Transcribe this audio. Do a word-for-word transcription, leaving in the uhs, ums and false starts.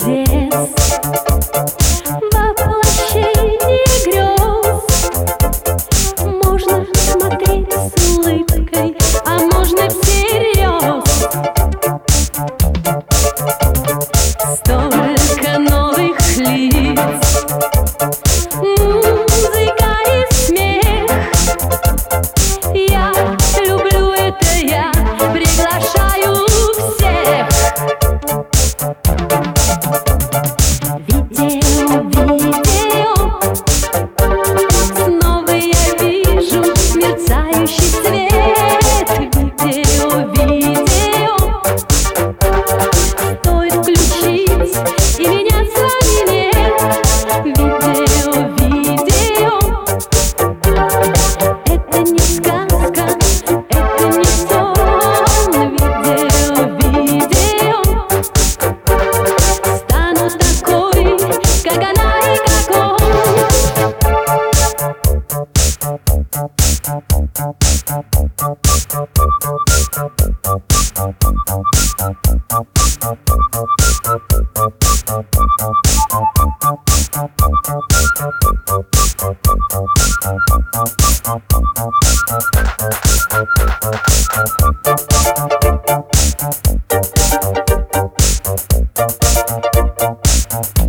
чудес, воплощение грез. Можно смотреть с улыбкой, а можно всерьез. Столько новых лиц, музыка и смех. Я люблю это, я приглашаю всех. Видео, видео, снова я вижу мерцающий свет. Видео, видео, стоит включить, и меня с вами нет. Видео, видео, это не сказка, это не сон. Видео, видео, стану такой, как она и как он. We'll be right back.